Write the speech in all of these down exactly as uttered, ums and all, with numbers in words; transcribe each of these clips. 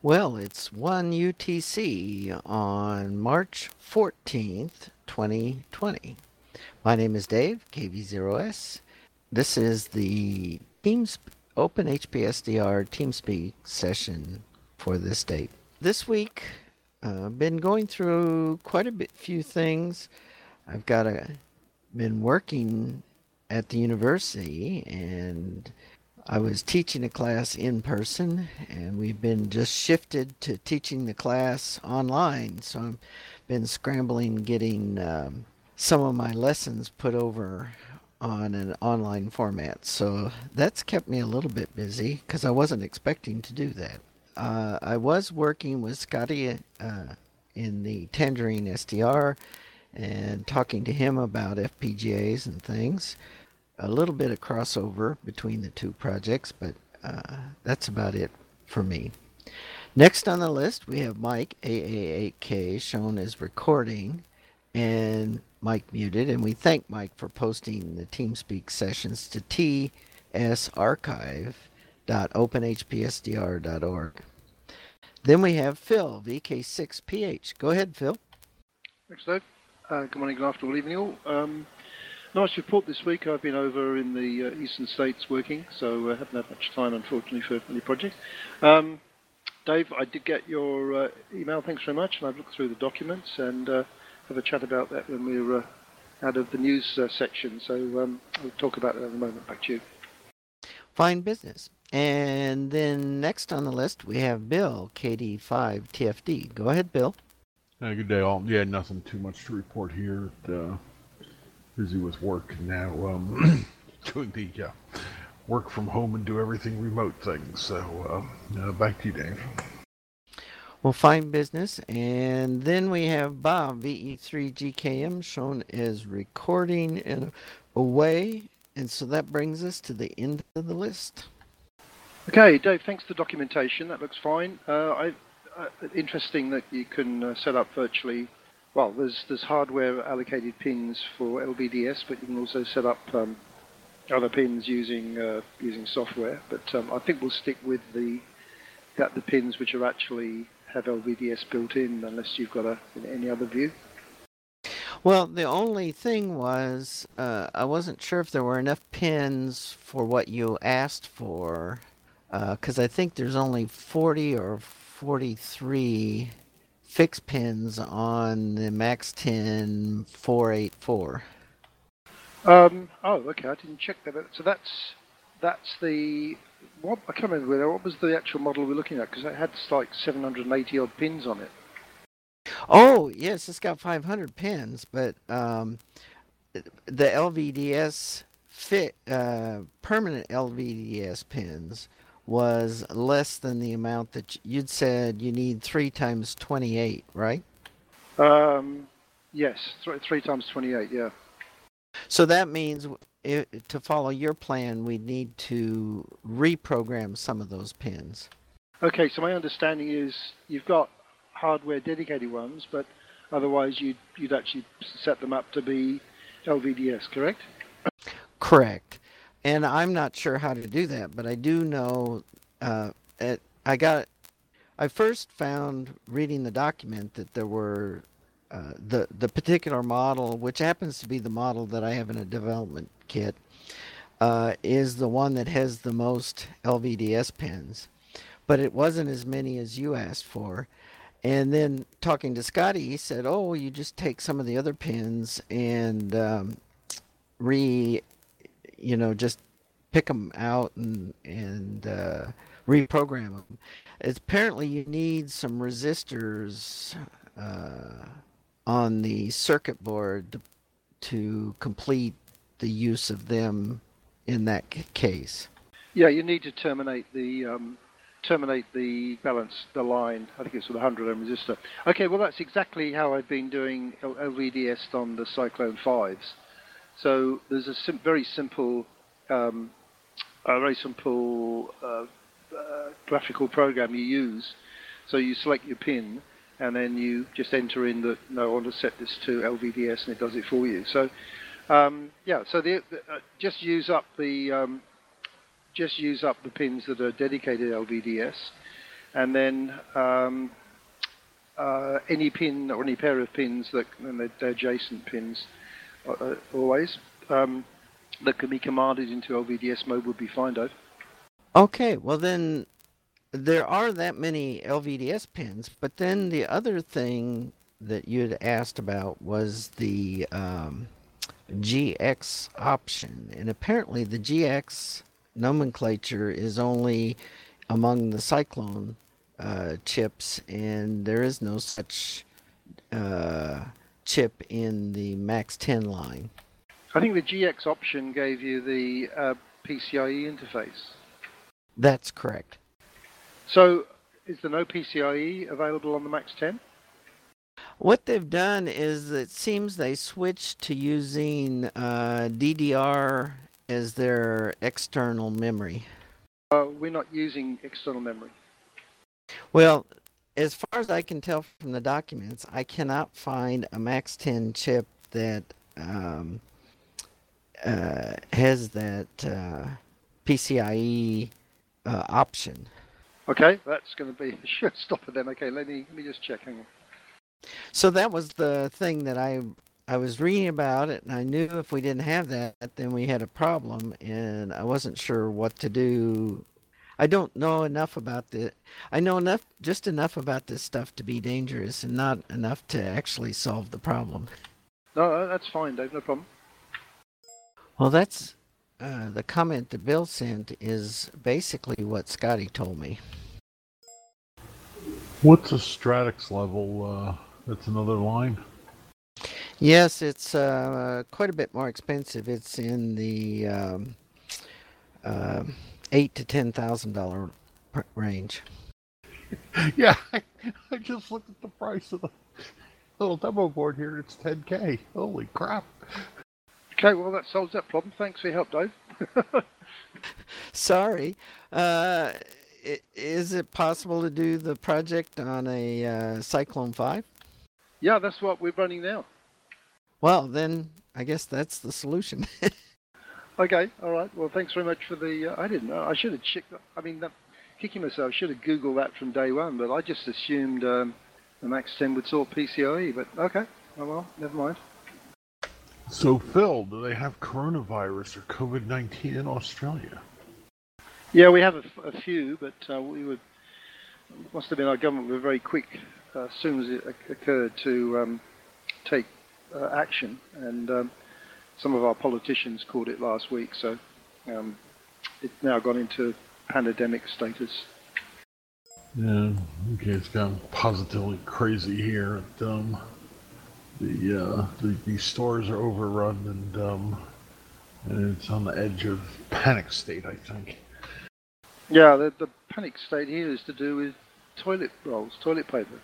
Well, it's one U T C on March fourteenth, twenty twenty. My name is Dave, K V zero S. This is the Teams Open H P S D R TeamSpeak session for this date. This week, I've uh, been going through quite a bit, few things. I've got a, been working at the university, and I was teaching a class in person, and we've been just shifted to teaching the class online. So I've been scrambling getting um, some of my lessons put over on an online format. So that's kept me a little bit busy because I wasn't expecting to do that. Uh, I was working with Scotty uh, in the Tangerine S D R and talking to him about F P G As and things. A little bit of crossover between the two projects, but uh, that's about it for me. Next on the list, we have Mike, A A eight K, shown as recording, and Mike muted. And we thank Mike for posting the TeamSpeak sessions to t s archive dot open h p s d r dot org. Then we have Phil, V K six P H. Go ahead, Phil. Thanks, Dave. Uh, good morning, good afternoon, good evening all. Um, nice report this week. I've been over in the uh, eastern states working, so I uh, haven't had much time, unfortunately, for any projects. Um, Dave, I did get your uh, email. Thanks very much. And I've looked through the documents and uh, have a chat about that when we're uh, out of the news uh, section. So um, we'll talk about that in a moment. Back to you. Fine business. And then next on the list, we have Bill, K D five T F D. Go ahead, Bill. Uh, good day, all. Yeah, nothing too much to report here. Uh, busy with work now. Um, doing the uh, work from home and do everything remote things. So uh, uh, back to you, Dave. Well, fine business. And then we have Bob, V E three G K M, shown as recording in away. And so that brings us to the end of the list. Okay, Dave, thanks for the documentation. That looks fine. Uh, I, uh, interesting that you can uh, set up virtually. Well, there's there's hardware allocated pins for L V D S, but you can also set up um, other pins using uh, using software. But um, I think we'll stick with the that the pins which are actually have L V D S built in, unless you've got a, any other view. Well, the only thing was uh, I wasn't sure if there were enough pins for what you asked for, because uh, I think there's only forty or forty-three fixed pins on the Max ten four eighty-four. Um, oh, okay, I didn't check that. So that's that's the what I can't remember what was the actual model we're looking at, because it had like seven hundred eighty odd pins on it. Oh yes, it's got five hundred pins, but um, the L V D S fit uh, permanent L V D S pins was less than the amount that you'd said you need three times twenty-eight, right? Um, yes, th- three times twenty-eight, yeah. So that means it, to follow your plan, we need to reprogram some of those pins. Okay, so my understanding is you've got hardware dedicated ones, but otherwise you'd, you'd actually set them up to be L V D S, correct? Correct. And I'm not sure how to do that, but I do know uh, it, I got. I first found reading the document that there were uh, the the particular model, which happens to be the model that I have in a development kit, uh, is the one that has the most L V D S pins, but it wasn't as many as you asked for. And then talking to Scotty, he said, "Oh, you just take some of the other pins and um, re." you know, just pick them out and and uh, reprogram them. It's, apparently, you need some resistors uh, on the circuit board to, to complete the use of them in that c- case. Yeah, you need to terminate the um, terminate the balance, the line. I think it's with a one hundred ohm resistor. Okay, well that's exactly how I've been doing L V D S on the Cyclone fives. So there's a sim- very simple, um, a very simple uh, uh, graphical program you use. So you select your pin, and then you just enter in that, no, I want to set this to L V D S, and it does it for you. So um, yeah, so the, the, uh, just use up the um, just use up the pins that are dedicated L V D S, and then um, uh, any pin or any pair of pins that, and they're, they're adjacent pins, uh, always, um, that can be commanded into L V D S mode would be fine, Dave. Okay, well then there are that many L V D S pins, but then the other thing that you'd asked about was the um, G X option. And apparently the G X nomenclature is only among the Cyclone uh, chips, and there is no such uh, chip in the Max ten line. I think the G X option gave you the uh, P C I E interface. That's correct. So is there no P C I E available on the Max ten? What they've done is it seems they switched to using uh, D D R as their external memory. Uh, we're not using external memory. Well, as far as I can tell from the documents, I cannot find a Max ten chip that um, uh, has that uh, P C I E uh, option. Okay, that's going to be a showstopper then. Okay, let me let me just check. Hang on. So that was the thing that I I was reading about it, and I knew if we didn't have that, then we had a problem, and I wasn't sure what to do. I don't know enough about the. I know enough, just enough about this stuff to be dangerous, and not enough to actually solve the problem. No, that's fine, Dave. No problem. Well, that's uh, the comment that Bill sent is basically what Scotty told me. What's a Stratix level? Uh, that's another line. Yes, it's uh, quite a bit more expensive. It's in the um, uh, eight to ten thousand dollar range. Yeah, I, I just looked at the price of the little demo board here. It's ten K. Holy crap! Okay, well that solves that problem. Thanks for your help, Dave. Sorry. Uh, is it possible to do the project on a uh, Cyclone five? Yeah, that's what we're running now. Well, then I guess that's the solution. Okay, all right. Well, thanks very much for the. Uh, I didn't know. I should have checked. I mean, that, kicking myself. I should have Googled that from day one, but I just assumed um, the Max ten would sort P C I E. But okay, oh well, never mind. So, Phil, do they have coronavirus or COVID nineteen in Australia? Yeah, we have a, a few, but uh, we would must have been our government were very quick uh, as soon as it occurred to um, take uh, action, and um, some of our politicians called it last week. So um, it's now gone into pandemic status. Yeah, okay, it's gone positively crazy here. At, um, the, uh, the the stores are overrun, and um, and it's on the edge of panic state, I think. Yeah, the, the panic state here is to do with toilet rolls, toilet paper.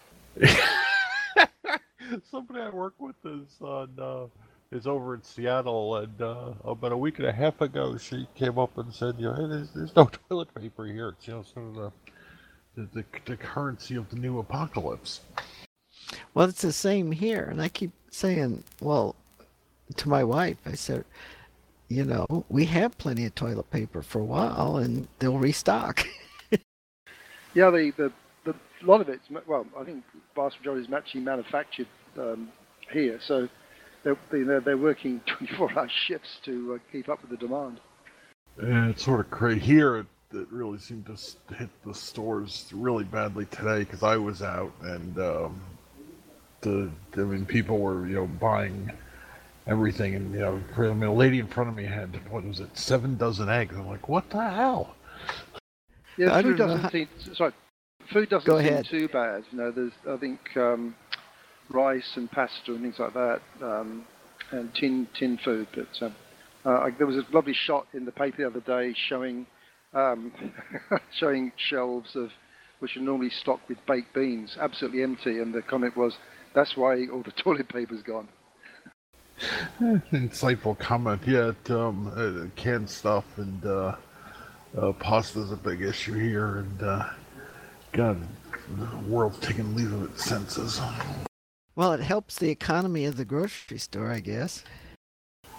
Somebody I work with is on uh, is over in Seattle, and uh, about a week and a half ago, she came up and said, "You know, hey, there's, there's no toilet paper here. It's, you know, sort of the the, the the currency of the new apocalypse." Well, it's the same here, and I keep saying, well, to my wife, I said, you know, we have plenty of toilet paper for a while, and they'll restock. Yeah, the, the, the a lot of it's, well, I think the vast majority is actually manufactured um, here, so they're, they're, they're working twenty-four hour shifts to uh, keep up with the demand. And it's sort of crazy here. It, it really seemed to hit the stores really badly today because I was out, and um, the I mean, people were, you know, buying everything, and, you know, I mean, a lady in front of me had, what was it, seven dozen eggs. I'm like, what the hell? Yeah, I food don't doesn't know. seem, sorry, food doesn't Go seem ahead. too bad. You know, there's, I think, um, rice and pasta and things like that, um, and tin tin food. But um, uh, I, there was a lovely shot in the paper the other day showing um, showing shelves of which are normally stocked with baked beans, absolutely empty, and the comment was, "That's why all the toilet paper's gone." Insightful comment. Yeah, it, um, uh, canned stuff and uh, uh, pasta's a big issue here, and uh, God, the world's taking leave of its senses. Well, it helps the economy of the grocery store, I guess.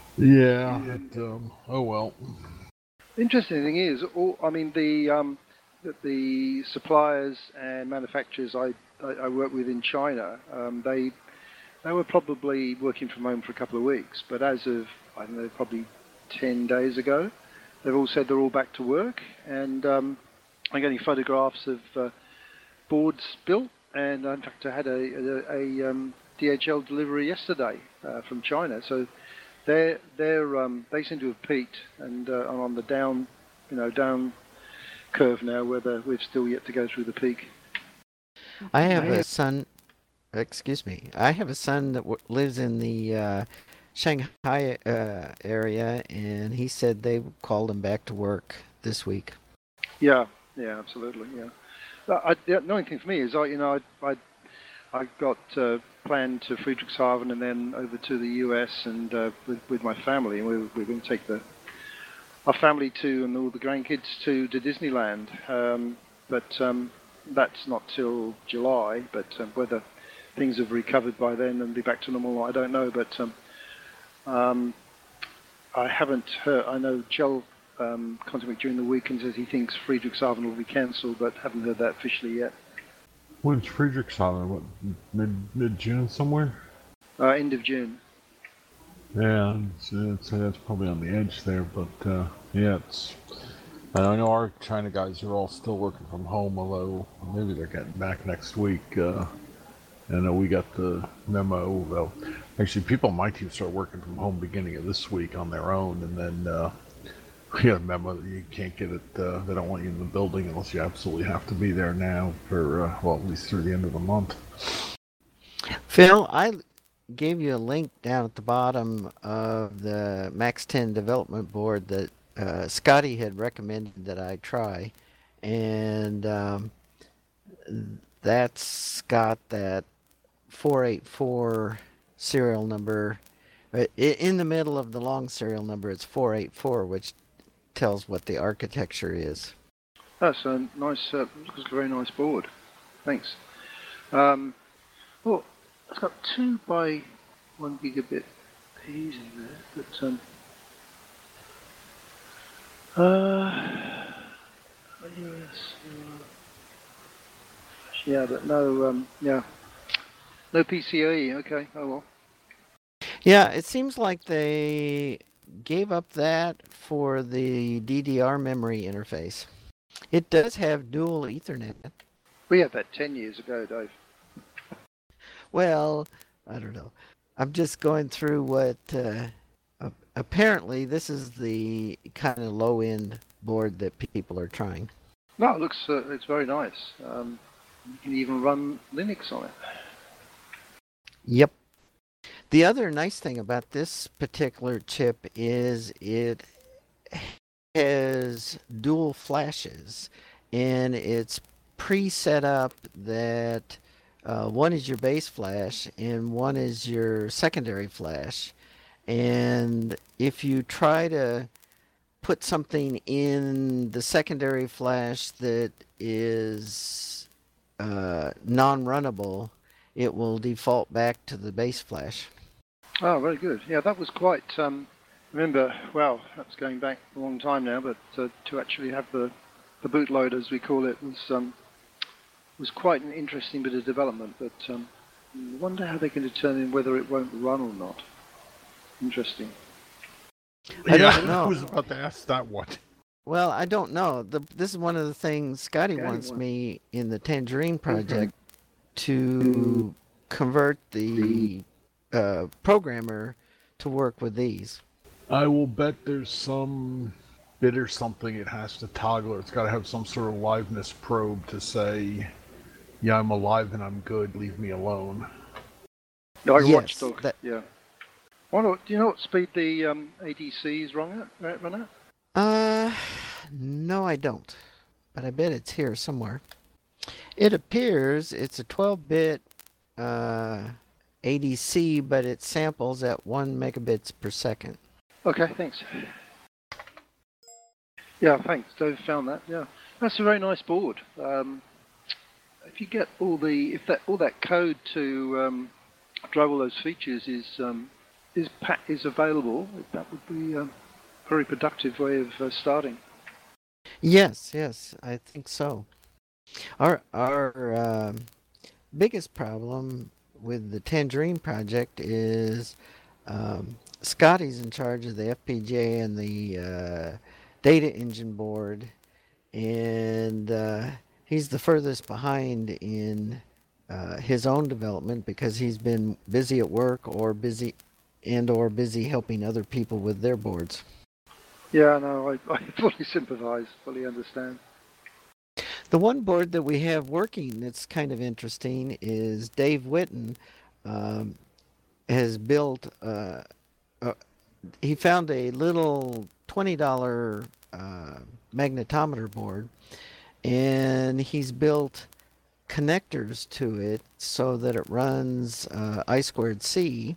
Yeah. It, um, oh well. Interesting thing is, all, I mean, the um, that the suppliers and manufacturers I, I, I work with in China, um, they they were probably working from home for a couple of weeks, but as of, I don't know, probably ten days ago, they've all said they're all back to work, and um, I'm getting photographs of uh, boards built, and in fact I had a, a, a um, D H L delivery yesterday uh, from China, so they're, they're, um, they seem to have peaked and uh, are on the down, you know, down curve now, where we've still yet to go through the peak. I have a son, excuse me, I have a son that w- lives in the uh, Shanghai uh, area, and he said they called him back to work this week. Yeah, yeah, absolutely, yeah. I, the annoying thing for me is, I, you know, I, I, I got uh, planned to Friedrichshafen and then over to the U S and uh, with, with my family, and we were, we were going to take the our family to and all the grandkids to, to Disneyland, um, but um, that's not till July. But um, whether things have recovered by then and be back to normal, I don't know. But um, um, I haven't heard. I know Joel um, contacted me during the week and says he thinks Friedrichshafen will be cancelled, but haven't heard that officially yet. When's Friedrichshafen? What, mid mid June somewhere? Uh, end of June. Yeah, it's, it's, it's probably on the edge there, but uh, yeah, it's. I know our China guys are all still working from home, although maybe they're getting back next week. Uh, I know we got the memo. Well, actually, people on my team start working from home beginning of this week on their own, and then uh, we got a memo that you can't get it. Uh, they don't want you in the building unless you absolutely have to be there now for uh, well, at least through the end of the month. Phil, I gave you a link down at the bottom of the Max ten development board that uh, Scotty had recommended that I try, and um, that's got that four eight four serial number. In the middle of the long serial number, it's four eight four, which tells what the architecture is. That's a nice, uh, looks a very nice board. Thanks. Um, well, it's got two by one gigabit P's in there, but um, uh, yes, uh, yeah, but no, um, yeah, no P C I E. Okay, oh well. Yeah, it seems like they gave up that for the D D R memory interface. It does have dual Ethernet. We had that ten years ago, Dave. Well, I don't know. I'm just going through what uh, uh, apparently this is the kind of low-end board that people are trying. No, it looks uh, it's very nice. Um, you can even run Linux on it. Yep. The other nice thing about this particular chip is it has dual flashes, and it's pre-set up that uh, one is your base flash and one is your secondary flash. And if you try to put something in the secondary flash that is uh, non-runnable, it will default back to the base flash. Oh, very good. Yeah, that was quite. Um, remember, well, that's going back a long time now, but uh, to actually have the the bootloader, as we call it, was um, was quite an interesting bit of development. But um, I wonder how they can determine whether it won't run or not. Interesting. I yeah, don't know. I was about to ask that one. Well, I don't know. The, this is one of the things Scotty Scotty wants wants- me in the Tangerine project to convert the uh, programmer to work with these. I will bet there's some bit or something it has to toggle, or it's got to have some sort of liveness probe to say, yeah, I'm alive and I'm good, leave me alone. Like Yes, Watchdog. that- Yeah. Wonder, do you know what speed the um, A D C is run at? Right, run at? Uh, no, I don't. But I bet it's here somewhere. It appears it's a twelve-bit uh, A D C, but it samples at one megabits per second. Okay, thanks. Yeah, thanks. Dave found that. Yeah, that's a very nice board. Um, if you get all the, if that all that code to um, drive all those features is um, is pa- is available, that would be a very productive way of uh, starting. Yes, yes, I think so. Our our um biggest problem with the Tangerine project is um, Scotty's in charge of the F P G A and the uh, data engine board, and uh, he's the furthest behind in uh, his own development because he's been busy at work or busy and or busy helping other people with their boards. Yeah, no, I, I fully sympathise, fully understand. The one board that we have working that's kind of interesting is Dave Witten um, has built. Uh, a, he found a little twenty dollar uh, magnetometer board, and he's built connectors to it so that it runs uh, I squared C.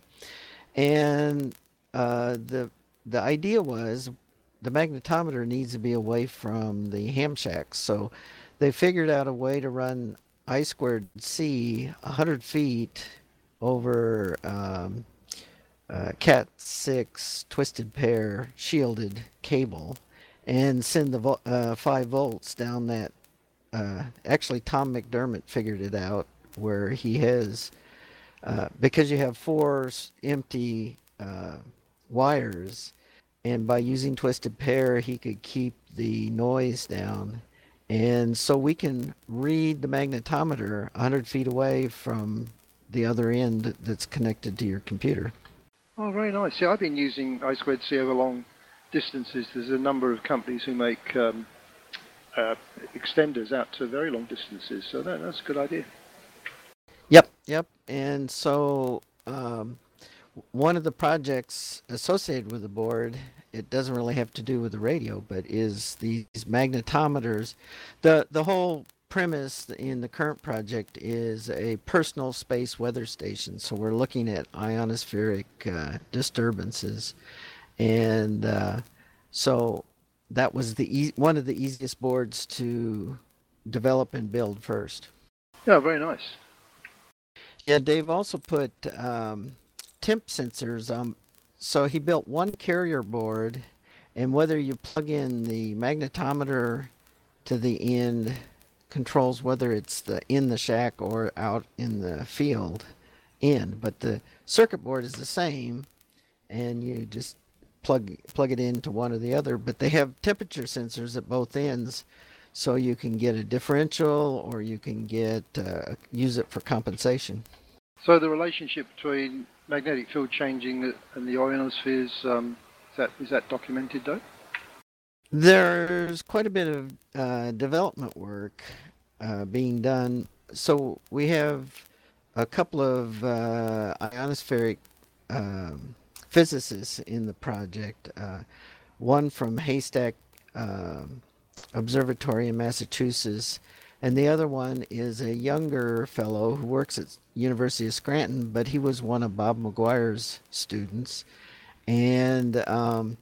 And uh, the the idea was the magnetometer needs to be away from the ham shacks. So they figured out a way to run I squared C one hundred feet over um, uh, Cat six twisted pair shielded cable and send the vo- uh, five volts down that. Uh, actually, Tom McDermott figured it out where he has, uh, because you have four empty uh, wires, and by using twisted pair, he could keep the noise down. And so we can read the magnetometer one hundred feet away from the other end that's connected to your computer. Oh, very nice. See, I've been using I squared C over long distances. There's a number of companies who make um, uh, extenders out to very long distances, so that, that's a good idea. Yep, yep. And so um, one of the projects associated with the board, it doesn't really have to do with the radio, but is these magnetometers. The the whole premise in the current project is a personal space weather station. So we're looking at ionospheric uh, disturbances, and uh, so that was the e- one of the easiest boards to develop and build first. Yeah, very nice. Yeah, Dave also put um, temp sensors. Um, so he built one carrier board, and whether you plug in the magnetometer to the end controls whether it's the in the shack or out in the field end. But the circuit board is the same, and you just plug plug it into one or the other. But they have temperature sensors at both ends, so you can get a differential or you can get uh, use it for compensation. So the relationship between magnetic field changing and the ionospheres, um, is that is that documented though? There's quite a bit of uh, development work uh, being done. So we have a couple of uh, ionospheric um, physicists in the project. Uh, one from Haystack um, Observatory in Massachusetts, and the other one is a younger fellow who works at University of Scranton, but he was one of Bob McGuire's students, and um,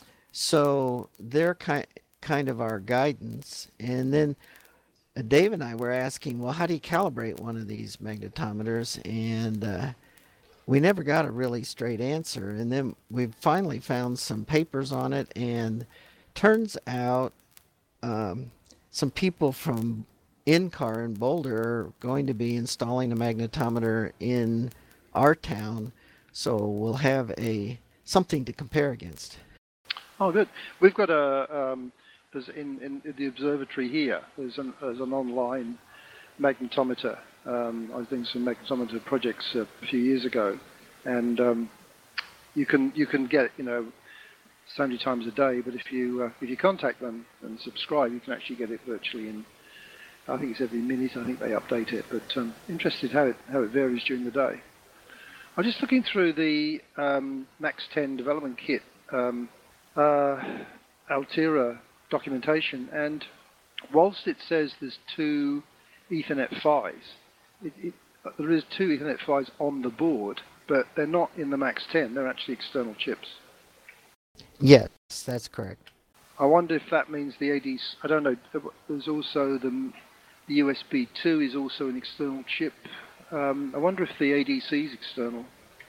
so they're kind kind of our guidance. And then uh, Dave and I were asking, well, how do you calibrate one of these magnetometers? And uh, we never got a really straight answer. And then we finally found some papers on it, and turns out um, some people from INCAR in Boulder are going to be installing a magnetometer in our town, so we'll have a something to compare against. Oh, good. We've got a um, there's in, in the observatory here. There's an there's an online magnetometer. Um, I was doing some magnetometer projects a few years ago, and um, you can you can get you know so many times a day. But if you uh, if you contact them and subscribe, you can actually get it virtually in. I think it's every minute. I think they update it. But um, interested how it how it varies during the day. I'm just looking through the um, Max ten development kit. Um, Uh, Altera documentation, and whilst it says there's two Ethernet fives, it, it, there is two Ethernet fives on the board, but they're not in the Max ten. They're actually external chips. Yes, that's correct. I wonder if that means the A D C. I don't know. There's also the, the U S B two is also an external chip. Um, I wonder if the A D C is external.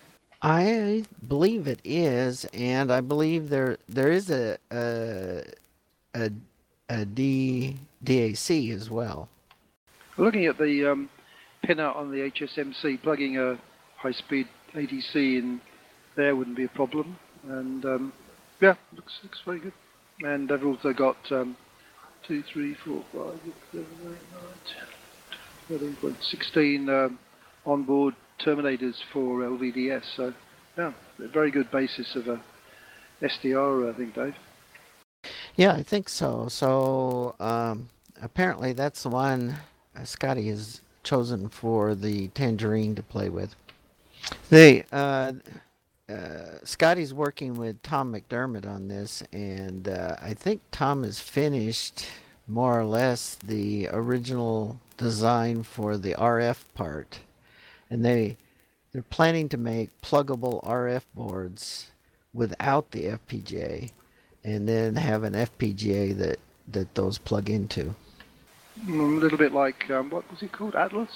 I believe it is, and I believe there there is a a, a a D, DAC as well. Looking at the um, pinout on the H S M C, plugging a high-speed A D C in there wouldn't be a problem. And um, yeah, looks looks very good. And they've also got um, two, three, four, five, six, seven, eight, nine, ten, eleven, sixteen um, onboard terminators for L V D S. So yeah, a very good basis of a S D R, I think, Dave. Yeah, I think so. So um, apparently that's the one uh, Scotty has chosen for the Tangerine to play with. They uh, uh, Scotty's working with Tom McDermott on this, and uh, I think Tom has finished more or less the original design for the R F part, and they they're planning to make pluggable R F boards without the F P G A, and then have an F P G A that that those plug into. A little bit like um, what was it called, Atlas?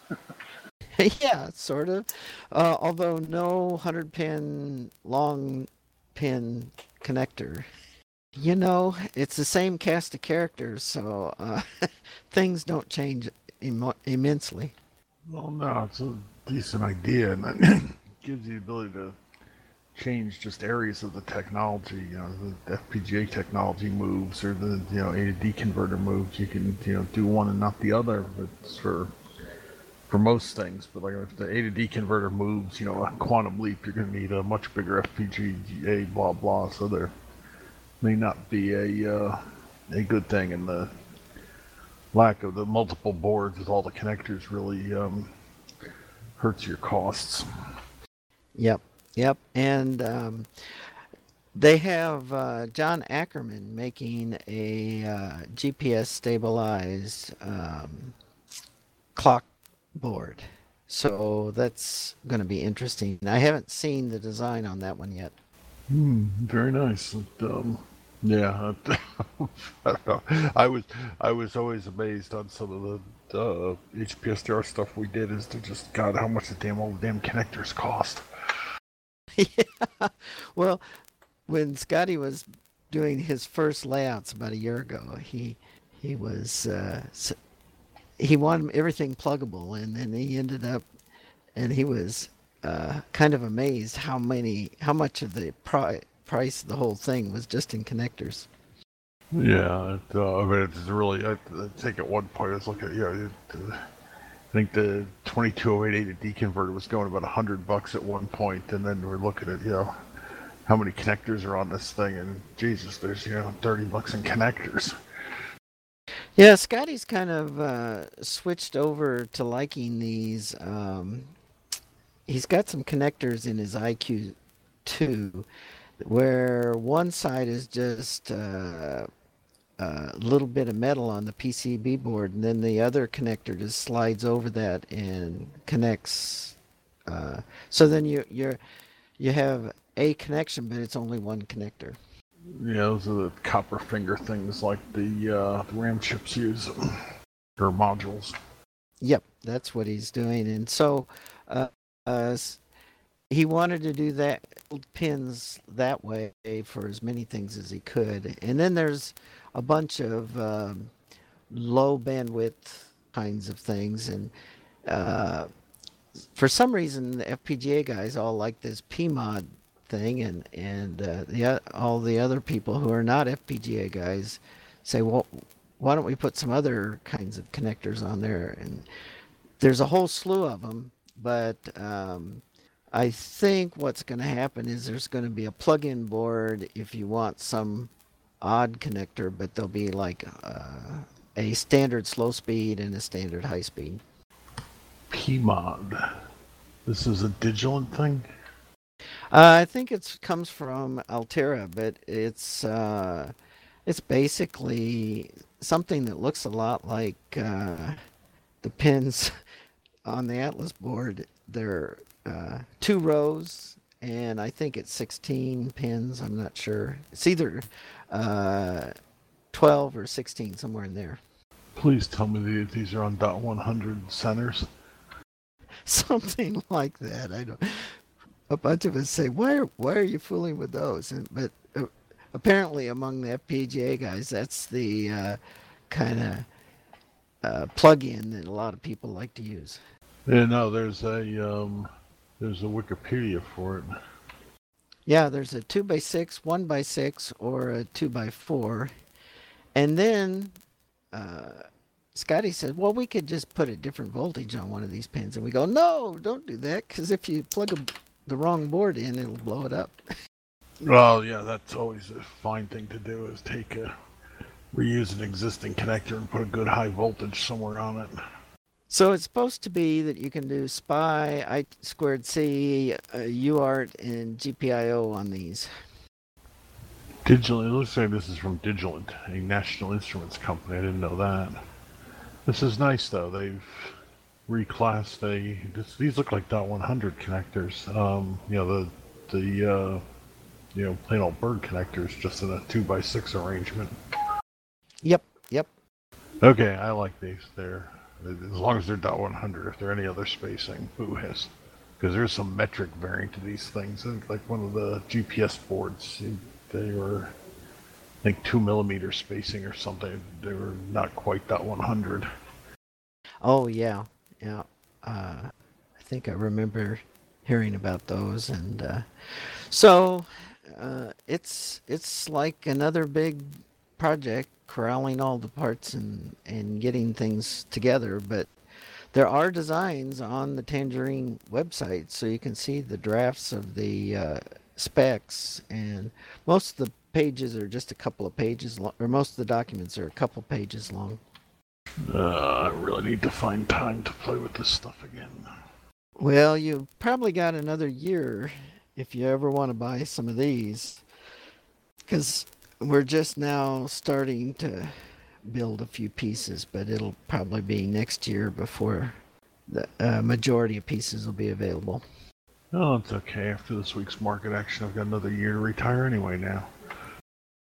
Yeah, sort of. Uh, although no one hundred pin long pin connector. You know, it's the same cast of characters, so uh, things don't change Im- immensely. Well, no, it's a decent idea, and it gives you the ability to change just areas of the technology. You know, the F P G A technology moves, or the you know A to D converter moves. You can you know do one and not the other. But it's for for most things. But like if the A to D converter moves, you know, a quantum leap, you're going to need a much bigger F P G A. Blah blah. So there may not be a uh, a good thing, and the lack of the multiple boards with all the connectors really um, hurts your costs. Yep, yep. And um, they have uh, John Ackerman making a uh, G P S stabilized um, clock board. So that's going to be interesting. I haven't seen the design on that one yet. Hmm, very nice. It, um, yeah, I don't know. I was I was always amazed on some of the uh, H P S D R stuff we did. Is to just God, how much the damn all the damn connectors cost. Yeah. Well, when Scotty was doing his first layouts about a year ago, he he was uh, he wanted everything pluggable, and then he ended up, and he was uh, kind of amazed how many how much of the pri- price of the whole thing was just in connectors. Yeah, it, uh, I mean it's really. I, I think at one point I was looking at yeah. It, uh, I think the twenty-two oh eight A to D converter was going about a hundred bucks at one point, and then we're looking at you know how many connectors are on this thing, and Jesus, there's you know thirty bucks in connectors. Yeah, Scotty's kind of uh, switched over to liking these. Um, he's got some connectors in his I Q two, where one side is just uh, a little bit of metal on the P C B board, and then the other connector just slides over that and connects. Uh, so then you you're you have a connection, but it's only one connector. Yeah, those are the copper finger things like the, uh, the RAM chips use, or modules. Yep, that's what he's doing, and so uh, uh, he wanted to do that pins that way for as many things as he could. And then there's a bunch of um, low bandwidth kinds of things, and uh, for some reason the F P G A guys all like this P mod thing, and and uh, the all the other people who are not F P G A guys say, well, why don't we put some other kinds of connectors on there? And there's a whole slew of them, but um, I think what's going to happen is there's going to be a plug-in board if you want some odd connector, but there'll be like uh, a standard slow speed and a standard high speed. P mod. This is a Digilent thing? Uh, I think it comes from Altera, but it's uh, it's basically something that looks a lot like uh, the pins on the Atlas board. They're uh, two rows, and I think it's sixteen pins. I'm not sure. It's either uh, twelve or sixteen, somewhere in there. Please tell me that these are on dot one hundred centers. Something like that. I don't. A bunch of us say, "Why are why are you fooling with those?" And but uh, apparently among the F P G A guys, that's the uh, kind of uh, plug-in that a lot of people like to use. Yeah, no, there's a um, there's a Wikipedia for it. Yeah, there's a two by six, one by six, or a two by four, and then uh, Scotty said, "Well, we could just put a different voltage on one of these pins," and we go, "No, don't do that, because if you plug a, the wrong board in, it'll blow it up." Well, yeah, that's always a fine thing to do, is take a reuse an existing connector and put a good high voltage somewhere on it. So it's supposed to be that you can do S P I, I squared C, uh, U A R T, and G P I O on these. Digital, it looks like this is from Digilent, a National Instruments company. I didn't know that. This is nice, though. They've reclassed a. This, these look like dot one hundred connectors. Um, you know, the the uh, you know plain old bird connectors, just in a two by six arrangement. Yep, yep. Okay, I like these. They're as long as they're dot one hundred. If they're any other spacing, who has? Because there's some metric variant to these things. I think like one of the G P S boards, they were, I think, two millimeter spacing or something. They were not quite dot one hundred. Oh yeah, yeah. Uh, I think I remember hearing about those, and uh, so uh, it's it's like another big project, corralling all the parts and and getting things together. But there are designs on the Tangerine website, so you can see the drafts of the uh, specs, and most of the pages are just a couple of pages long, or most of the documents are a couple pages long. Uh, I really need to find time to play with this stuff again. Well, you've probably got another year if you ever want to buy some of these, because we're just now starting to build a few pieces, but it'll probably be next year before the uh, majority of pieces will be available. Oh, it's okay. After this week's market action, I've got another year to retire anyway now.